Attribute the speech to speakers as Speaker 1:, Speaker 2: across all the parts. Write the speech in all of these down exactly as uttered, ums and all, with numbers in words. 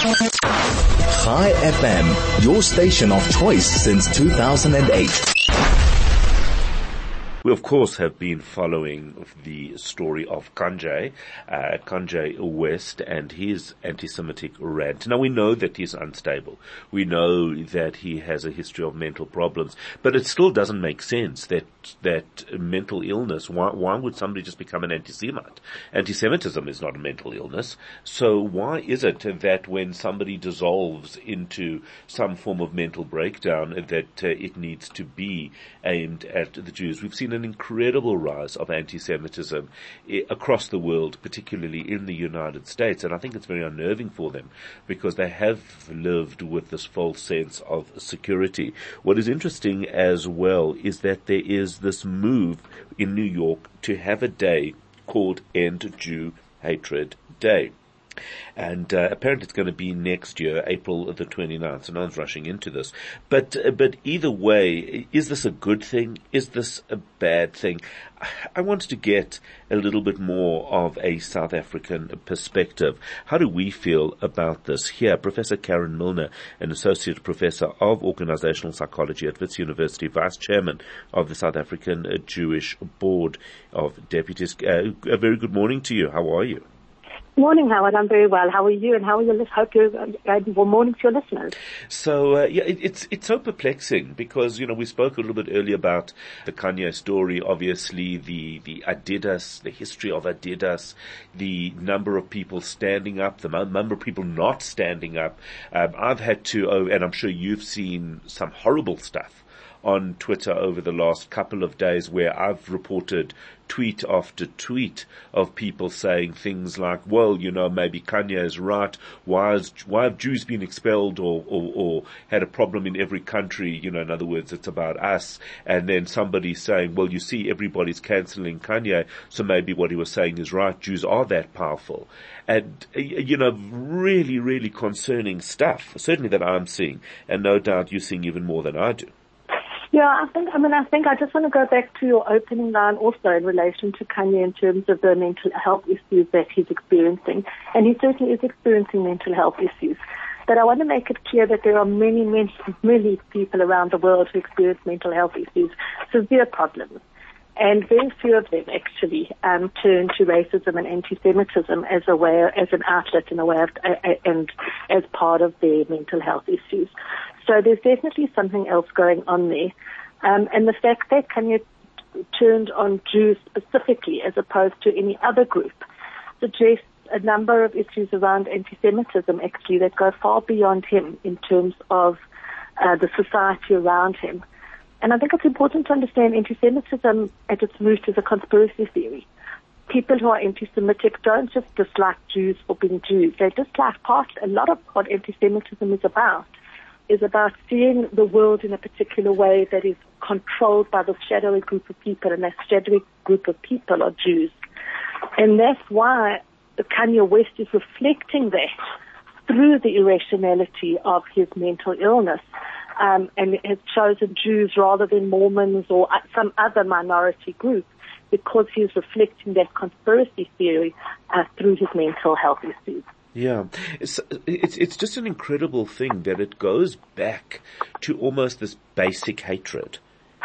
Speaker 1: Chai F M, your station of choice since two thousand eight.
Speaker 2: We, of course, have been following the story of Kanye, uh, Kanye West and his anti-Semitic rant. Now, we know that he's unstable. We know that he has a history of mental problems, but it still doesn't make sense that that mental illness, why, why would somebody just become an anti-Semite? Anti-Semitism is not a mental illness. So why is it that when somebody dissolves into some form of mental breakdown that uh, it needs to be aimed at the Jews? We've seen an incredible rise of anti-Semitism across the world, particularly in the United States, and I think it's very unnerving for them because they have lived with this false sense of security. What is interesting as well is that there is this move in New York to have a day called End Jew Hatred Day. And uh, apparently it's going to be next year, April the twenty-ninth. So no one's rushing into this. But uh, but either way, is this a good thing? Is this a bad thing? I wanted to get a little bit more of a South African perspective. How do we feel about this here? Professor Karen Milner, an associate professor of organizational psychology at Wits University, vice chairman of the South African Jewish Board of Deputies. Uh, a very good morning to you. How are you?
Speaker 3: Morning, Howard. I'm very well. How are you? And how are your listeners? Hope you're uh, well, morning to your listeners.
Speaker 2: So, uh, yeah, it, it's it's so perplexing because, you know, we spoke a little bit earlier about the Kanye story, obviously the, the Adidas, the history of Adidas, the number of people standing up, the number of people not standing up. Um, I've had to, oh, and I'm sure you've seen some horrible stuff on Twitter over the last couple of days where I've reported tweet after tweet of people saying things like, well, you know, maybe Kanye is right. Why is, why have Jews been expelled or, or, or had a problem in every country? You know, in other words, it's about us. And then somebody saying, well, you see, everybody's canceling Kanye. So maybe what he was saying is right. Jews are that powerful. And, you know, really, really concerning stuff, certainly that I'm seeing. And no doubt you're seeing even more than I do.
Speaker 3: Yeah, I think, I mean, I think I just want to go back to your opening line also in relation to Kanye in terms of the mental health issues that he's experiencing. And he certainly is experiencing mental health issues. But I want to make it clear that there are many, many, many people around the world who experience mental health issues, severe problems. And very few of them actually um, turn to racism and anti-Semitism as a way, as an outlet and a way of, uh, and as part of their mental health issues. So there's definitely something else going on there. Um, and the fact that Kanye turned on Jews specifically as opposed to any other group suggests a number of issues around anti-Semitism actually that go far beyond him in terms of uh, the society around him. And I think it's important to understand anti-Semitism at its root is a conspiracy theory. People who are anti-Semitic don't just dislike Jews for being Jews. They dislike part, a lot of what anti-Semitism is about is about seeing the world in a particular way that is controlled by the shadowy group of people, and that shadowy group of people are Jews. And that's why Kanye West is reflecting that through the irrationality of his mental illness. Um, and has chosen Jews rather than Mormons or some other minority group because he's reflecting that conspiracy theory uh, through his mental health issues.
Speaker 2: Yeah, it's, it's it's just an incredible thing that it goes back to almost this basic hatred,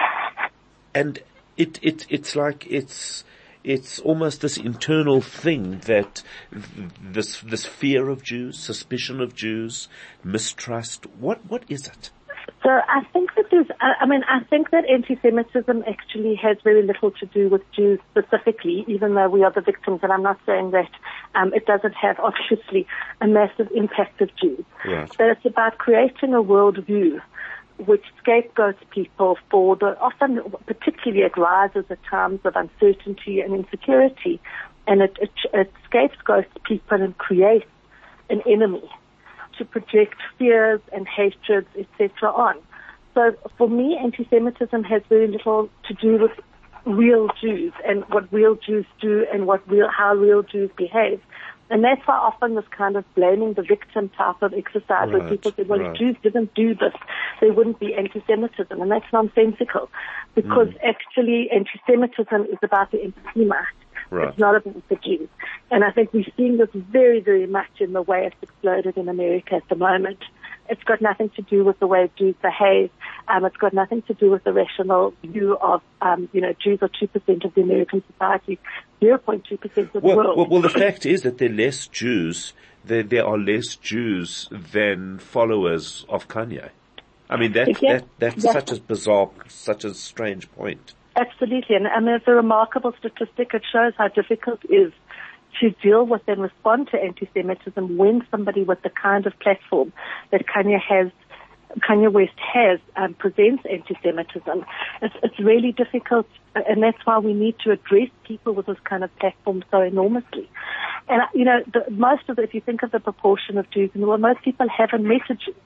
Speaker 2: and it it it's like it's it's almost this internal thing that this this fear of Jews, suspicion of Jews, mistrust. What what is it?
Speaker 3: So I think that there's, I mean, I think that anti-Semitism actually has very little to do with Jews specifically, even though we are the victims, and I'm not saying that um, it doesn't have, obviously, a massive impact of Jews.
Speaker 2: Right.
Speaker 3: But it's about creating a worldview which scapegoats people for the, often, particularly it rises at times of uncertainty and insecurity, and it, it, it scapegoats people and creates an enemy to project fears and hatreds, et cetera on. So for me, anti-Semitism has very little to do with real Jews and what real Jews do and what real, how real Jews behave. And that's why often this kind of blaming the victim type of exercise right, where people say, well, right. if Jews didn't do this, there wouldn't be anti-Semitism. And that's nonsensical because mm. actually anti-Semitism is about the anti-Semite.
Speaker 2: Right.
Speaker 3: It's not about the Jews. And I think we're seeing this very, very much in the way it's exploded in America at the moment. It's got nothing to do with the way Jews behave. Um, it's got nothing to do with the rational view of, um, you know, Jews are two percent of the American society, zero point two percent of the
Speaker 2: well,
Speaker 3: world.
Speaker 2: Well, well, the fact is that there are less Jews, there, there are less Jews than followers of Kanye. I mean, that,
Speaker 3: Again,
Speaker 2: that, that's
Speaker 3: yes.
Speaker 2: such a bizarre, such a strange point.
Speaker 3: Absolutely. And, and there's a remarkable statistic. It shows how difficult it is to deal with and respond to anti-Semitism when somebody with the kind of platform that Kanye has, Kanye West has, um, presents anti-Semitism. It's, it's really difficult, and that's why we need to address people with this kind of platform so enormously. And, you know, the, most of the, if you think of the proportion of Jews in the world, most people haven't met a Jew.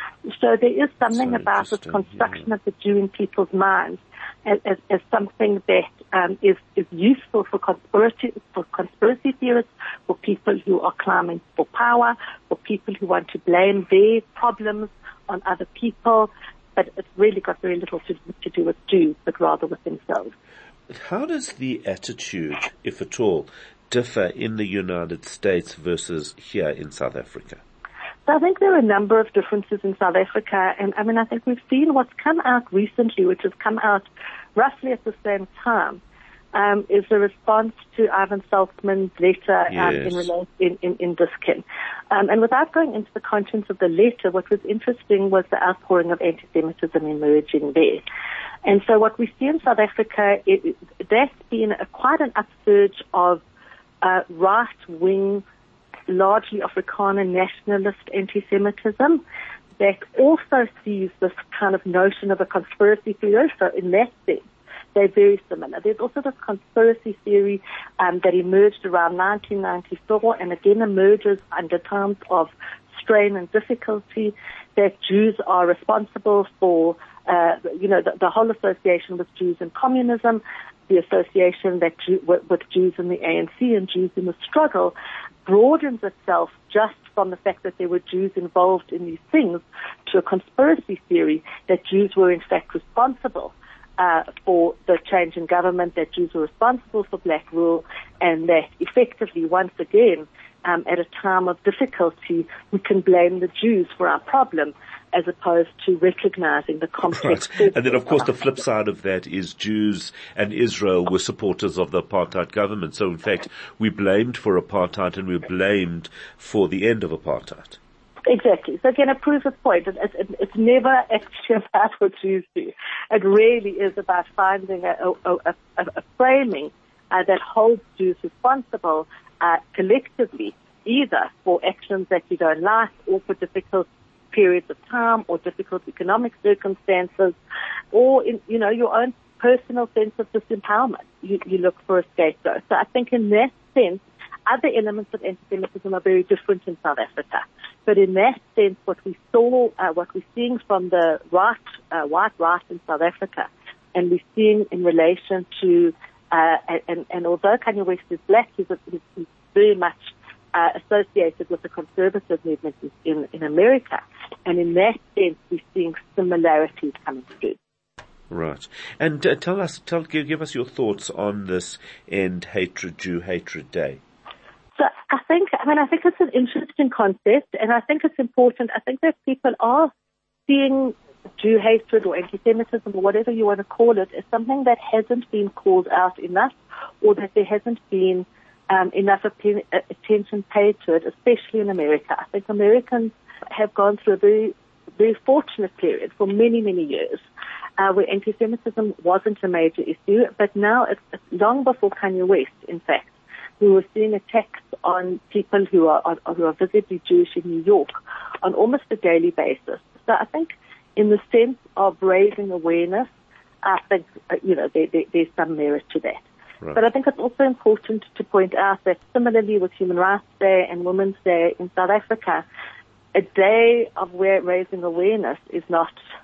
Speaker 3: So there is something
Speaker 2: So
Speaker 3: about this construction
Speaker 2: yeah.
Speaker 3: of the Jew in people's minds as, as, as something that um, is, is useful for conspiracy, for conspiracy theorists, for people who are climbing for power, for people who want to blame their problems on other people. But it's really got very little to, to do with Jews, but rather with themselves.
Speaker 2: How does the attitude, if at all, differ in the United States versus here in South Africa?
Speaker 3: So I think there are a number of differences in South Africa, and I mean, I think we've seen what's come out recently, which has come out roughly at the same time, um, is the response to Ivan Saltzman's letter um,
Speaker 2: Yes.
Speaker 3: in, rela- in, in, in Diskin. Um, and without going into the contents of the letter, what was interesting was the outpouring of anti-Semitism emerging there. And so what we see in South Africa, it, it, that's been a, quite an upsurge of uh, right-wing, largely Afrikaner nationalist anti-Semitism that also sees this kind of notion of a conspiracy theory. So in that sense, they're very similar. There's also this conspiracy theory um, that emerged around nineteen ninety-four and again emerges under times of strain and difficulty, that Jews are responsible for, uh, you know, the, the whole association with Jews and communism, the association that Jew, with, with Jews in the A N C and Jews in the struggle, broadens itself just from the fact that there were Jews involved in these things to a conspiracy theory that Jews were in fact responsible uh, for the change in government, that Jews were responsible for black rule, and that effectively, once again, um, at a time of difficulty, we can blame the Jews for our problem, as opposed to recognizing the complex.
Speaker 2: Right. And then, of course, the flip side of that is Jews and Israel were supporters of the apartheid government. So, in fact, we blamed for apartheid and we blamed for the end of apartheid.
Speaker 3: Exactly. So again, it proves its point. It, it, it's never actually about what Jews do. It really is about finding a, a, a, a framing uh, that holds Jews responsible uh, collectively, either for actions that you don't like or for difficult periods of time or difficult economic circumstances, or in, you know, your own personal sense of disempowerment. You, you look for a scapegoat. So I think in that sense, other elements of anti-Semitism are very different in South Africa. But in that sense, what we saw, uh, what we're seeing from the right, uh, white right in South Africa, and we're seeing in relation to, uh, and, and although Kanye West is black, he's, he's, he's very much Uh, associated with the conservative movement in, in America. And in that sense, we're seeing similarities coming through.
Speaker 2: Right. And uh, tell us, tell, give, give us your thoughts on this End Hatred, Jew Hatred Day.
Speaker 3: So I think, I mean, I think it's an interesting concept, and I think it's important. I think that people are seeing Jew hatred or anti-Semitism or whatever you want to call it as something that hasn't been called out enough, or that there hasn't been Um, enough attention paid to it, especially in America. I think Americans have gone through a very, very fortunate period for many, many years, uh, where anti-Semitism wasn't a major issue, but now it's, it's long before Kanye West, in fact, we were seeing attacks on people who are, are who are visibly Jewish in New York on almost a daily basis. So I think in the sense of raising awareness, I think, uh, you know, there, there, there's some merit to that. Right. But I think it's also important to point out that similarly with Human Rights Day and Women's Day in South Africa, a day of where raising awareness is not,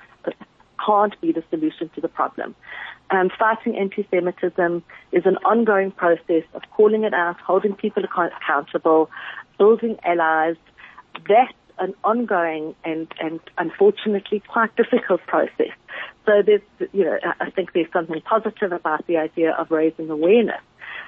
Speaker 3: can't be the solution to the problem. Um, fighting anti-Semitism is an ongoing process of calling it out, holding people account- accountable, building allies. That's an ongoing and, and unfortunately quite difficult process. So there's, you know, I think there's something positive about the idea of raising awareness.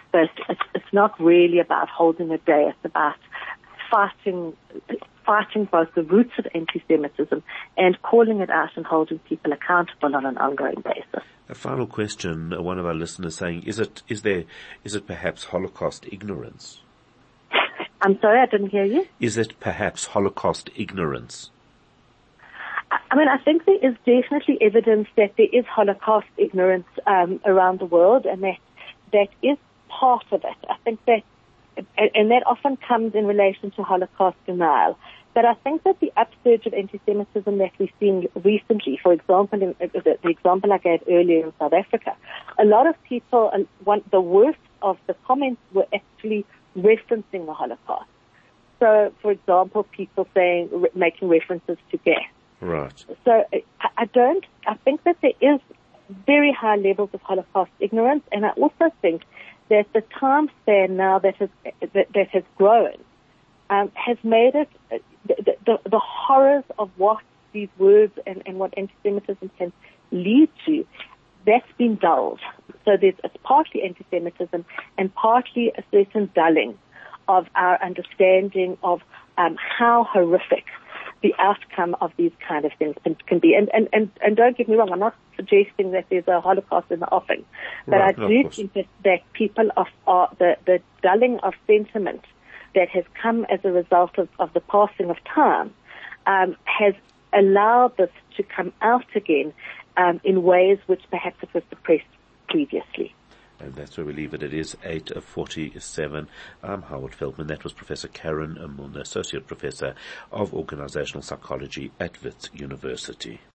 Speaker 3: but it's, it's not really about holding a day. It's about fighting, fighting both the roots of anti-Semitism and calling it out and holding people accountable on an ongoing basis.
Speaker 2: A final question, one of our listeners saying, is it, is there, is it perhaps Holocaust ignorance?
Speaker 3: I'm sorry, I didn't hear you.
Speaker 2: Is it perhaps Holocaust ignorance?
Speaker 3: I mean, I think there is definitely evidence that there is Holocaust ignorance um, around the world, and that that is part of it. I think that, and, and that often comes in relation to Holocaust denial. But I think that the upsurge of anti-Semitism that we've seen recently, for example, in, uh, the, the example I gave earlier in South Africa, a lot of people, uh, one, the worst of the comments were actually referencing the Holocaust. So, for example, people saying, re- making references to gas.
Speaker 2: Right.
Speaker 3: So I, I don't, I think that there is very high levels of Holocaust ignorance, and I also think that the time span now that has, that, that has grown um, has made it, uh, the, the, the horrors of what these words and, and what anti-Semitism can lead to, that's been dulled. So there's, it's partly anti-Semitism and partly a certain dulling of our understanding of um, how horrific the outcome of these kind of things can, can be. And, and, and, and don't get me wrong, I'm not suggesting that there's a Holocaust in the offing, but
Speaker 2: right,
Speaker 3: I
Speaker 2: no,
Speaker 3: do think that, that people are, are the, the dulling of sentiment that has come as a result of, of the passing of time um, has allowed this to come out again um, in ways which perhaps it was suppressed previously.
Speaker 2: And that's where we leave it. It is eight forty-seven. I'm Howard Feldman. That was Professor Karen Milner, Associate Professor of Organizational Psychology at Wits University.